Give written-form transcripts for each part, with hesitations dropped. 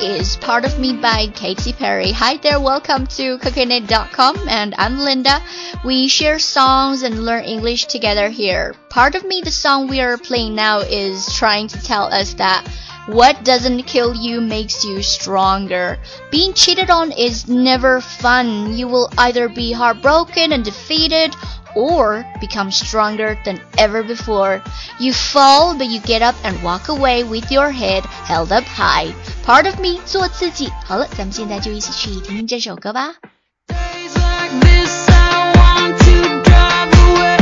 is Part of Me by Katy Perry. Hi there, welcome to cookingit.com, and I'm Linda. We share songs and learn English together here. Part of Me, the song we are playing now, is trying to tell us that what doesn't kill you makes you stronger. Being cheated on is never fun. You will either be heartbroken and defeated, or become stronger than ever before. You fall, but you get up and walk away with your head held up high. Part of me, 做自己。好了，咱们现在就一起去听听这首歌吧。 Days like this, I want to drive away.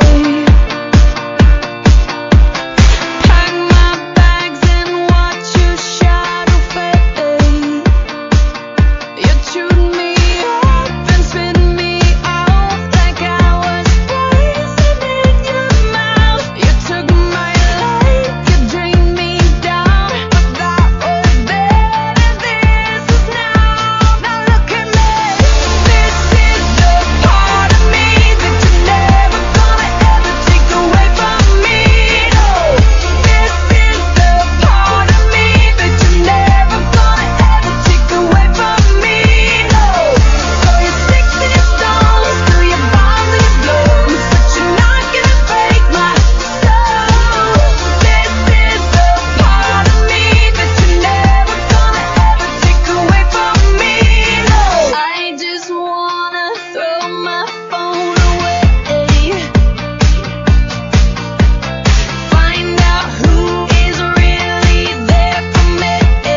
Pack my bags and watch your shadow fade. You chewed me up and spit me out like I was poison in your mouth. You took my life, you drained me down, but that was then and this is now. Now look at me. This is the part of me that you're never gonna ever take away from me. No, this is the part of me that you're never gonna ever take away from me. No, so your sticks and your stones, through your bombs and your blows, but you're not gonna break my soul. This is the part of me that you're never gonna ever take away from me. No, I just wanna throw my phone away. Find out who is really there for me.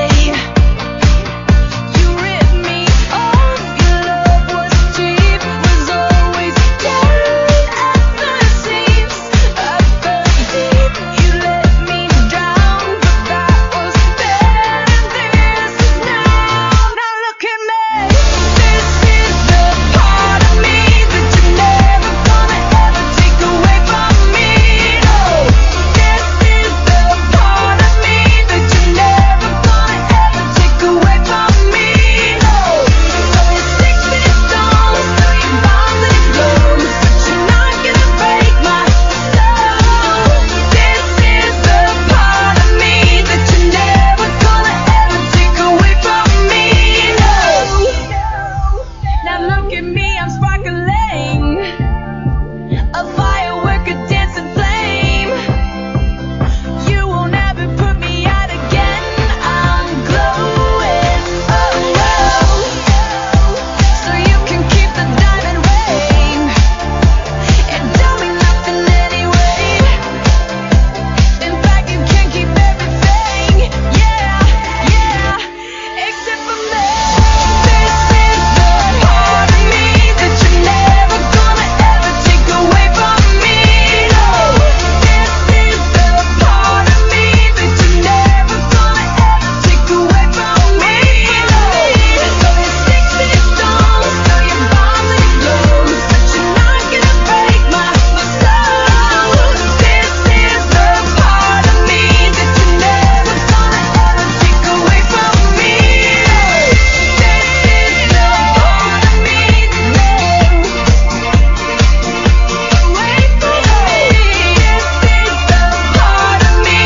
You ripped me off, your love was cheap, was always dead at the seams. I fell deep, you let me drown, but that was then and this is now. Now look at me. This is the part of me that you're never gonna ever take away from me. No, this is the part of me that you're never gonna ever take away from me. No, so your sticks and your stones, through your bombs and your blows, but you're not gonna break my soul. This is the part of me that you're never gonna ever take away from me. No, now look at me, I'm sparkling, a firework, a dancing flame. You won't ever put me out again. I'm glowing, oh no. So you can keep the diamond ring. It don't mean nothing anyway. In fact, you can keep everything. Yeah, except for me. This is the part of me that you're never gonna ever take away from me. No, this is the part of me that you're never gonna ever take away from me. No, so your sticks and your stones, through your bombs and your blows, but you're not gonna break my soul. This is the part of me that you're never gonna ever take away from me. This is the part of me that away from me. This is the part of me.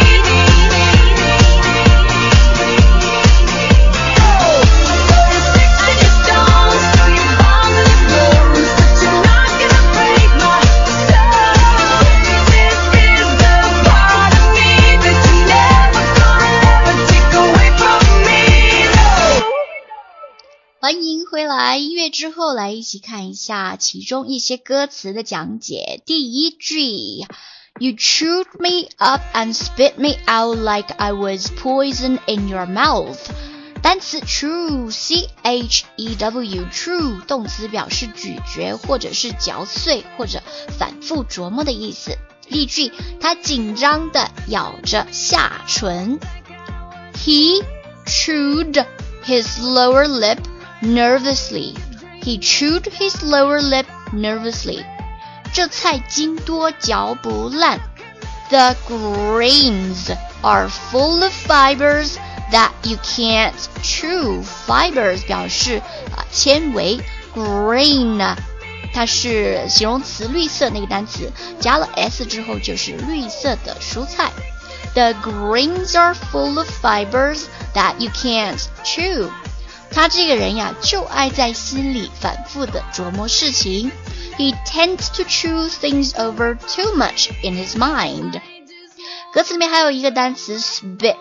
So your sticks and your stones, through your bombs and your blows, but you're not gonna break my soul. This is the part of me that you're never gonna ever take away from me. No. 欢迎回来，音乐之后来一起看一下其中一些歌词的讲解。第一句 You chewed me up and spit me out like I was poison in your mouth。 单词 chew C-H-E-W chew 动词表示咀嚼或者是嚼碎或者反复琢磨的意思。例句，他紧张地咬着下唇。 He chewed his lower lip nervously. He chewed his lower lip nervously. 这菜筋多嚼不烂。 The grains are full of fibers that you can't chew. Fibers 表示纤维。 Green 它是形容词绿色那个单词，加了 s 之后就是绿色的蔬菜。 The greens are full of fibers that you can't chew. 他这个人呀，就爱在心里反复地琢磨事情。He tends to chew things over too much in his mind. 歌词里面还有一个单词 spit,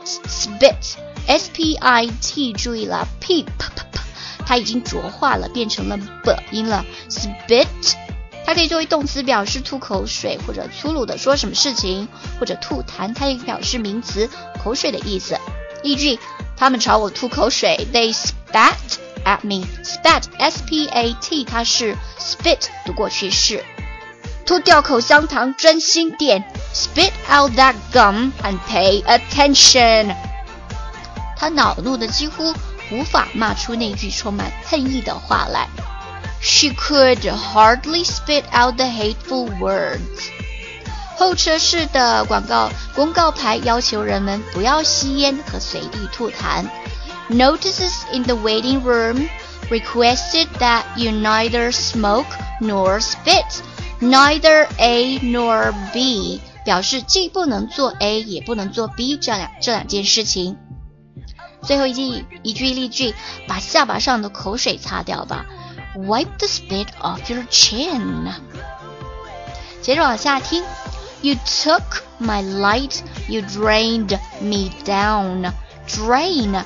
S-P-I-T， 注意了 P， 它已经浊化了，变成了 B 音了。Spit， 它可以作为动词表示吐口水，或者粗鲁地说什么事情，或者吐痰，它也表示名词口水的意思。例句，他们朝我吐口水 They spat at me. Spat, S-P-A-T， 它是 spit 的过去式。吐掉口香糖，专心点 Spit out that gum and pay attention. 他恼怒的几乎无法骂出那句充满恨意的话来。She could hardly spit out the hateful words. 候车室的公告牌要求人们不要吸烟和随地吐痰。Notices in the waiting room requested that you neither smoke nor spit. Neither A nor B 表示既不能做 A 也不能做 B 这两件事情。最后一句例句，把下巴上的口水擦掉吧。Wipe the spit off your chin. 接着往下听。You took my light, you drained me down. Drain,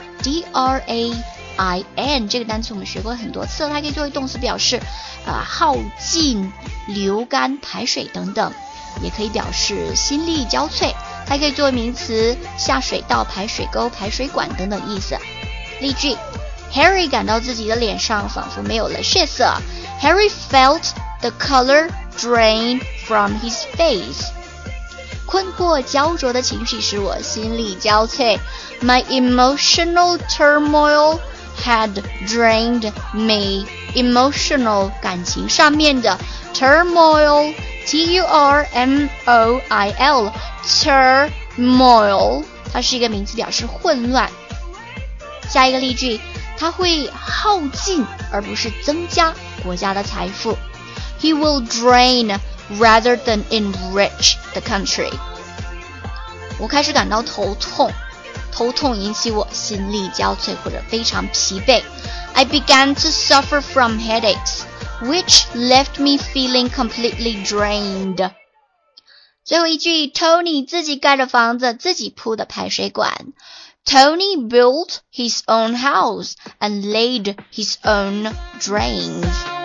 D-R-A-I-N 这个单词我们学过很多次了，它可以作为动词表示耗尽、流干、排水等等，也可以表示心力交瘁，还可以作为名词下水道、排水沟、排水管等等意思。例句 Harry 感到自己的脸上仿佛没有了血色。Harry felt the color drain from his face. 困惑焦灼的情绪使我心力交瘁。My emotional turmoil had drained me. Emotional 感情上面的 turmoil T-U-R-M-O-I-L turmoil 它是一个名词表示混乱。下一个例句，它会耗尽而不是增加国家的财富。He will drain rather than enrich the country. 我开始感到头痛引起我心力交瘁或者非常疲惫。I began to suffer from headaches, which left me feeling completely drained. 最后一句 Tony 自己盖的房子，自己铺的排水管。Tony built his own house and laid his own drains.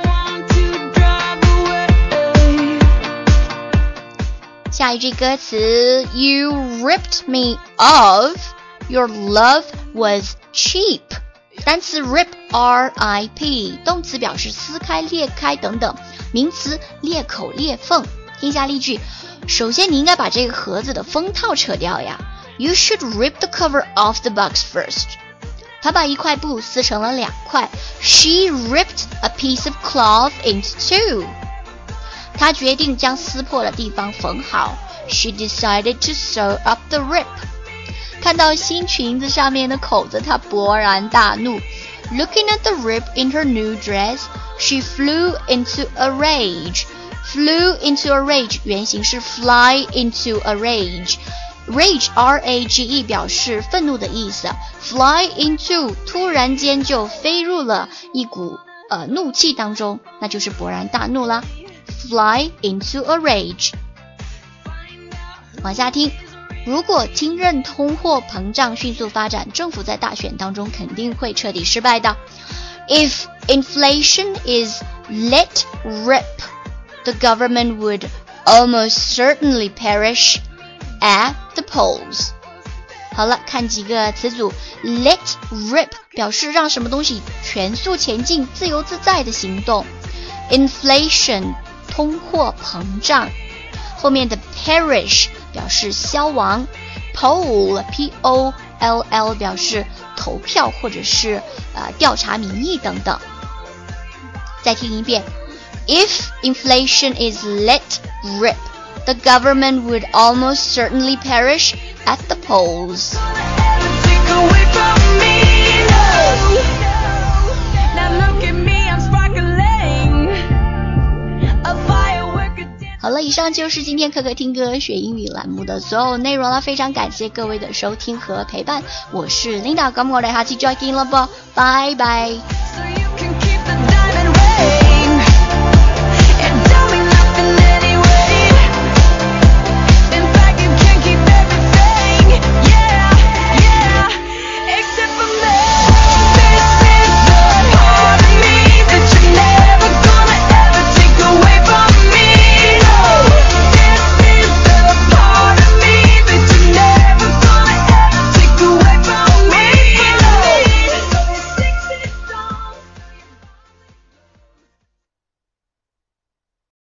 下一句歌词 You ripped me off, your love was cheap. 单词 rip, R-I-P 动词表示撕开、裂开等等，名词裂口、裂缝。听一下例句，首先你应该把这个盒子的封套扯掉呀。You should rip the cover off the box first. 他把一块布撕成了2块。She ripped a piece of cloth into 2. 他决定将撕破的地方缝好。She decided to sew up the rip. 看到新裙子上面的口子，她勃然大怒。Looking at the rip in her new dress, she flew into a rage. Flew into a rage 原型是 fly into a rage.Rage, R-A-G-E 表示愤怒的意思。Fly into 突然间就飞入了一股怒气当中，那就是勃然大怒啦。Fly into a rage. 往下听，如果听任通货膨胀迅速发展，政府在大选当中肯定会彻底失败的。If inflation is let rip, the government would almost certainly perish.At the polls. 好了，看几个词组。Let rip 表示让什么东西全速前进、自由自在的行动。Inflation 通货膨胀。后面的 perish 表示消亡。Poll P-O-L-L 表示投票或者是调查民意等等。再听一遍。If inflation is let rip,The government would almost certainly perish at the polls. 好了，以上就是今天可可听歌学英语栏目的所有内容了，非常感谢各位的收听和陪伴，我是 Linda， 咁我哋下次再見啦噃，拜拜。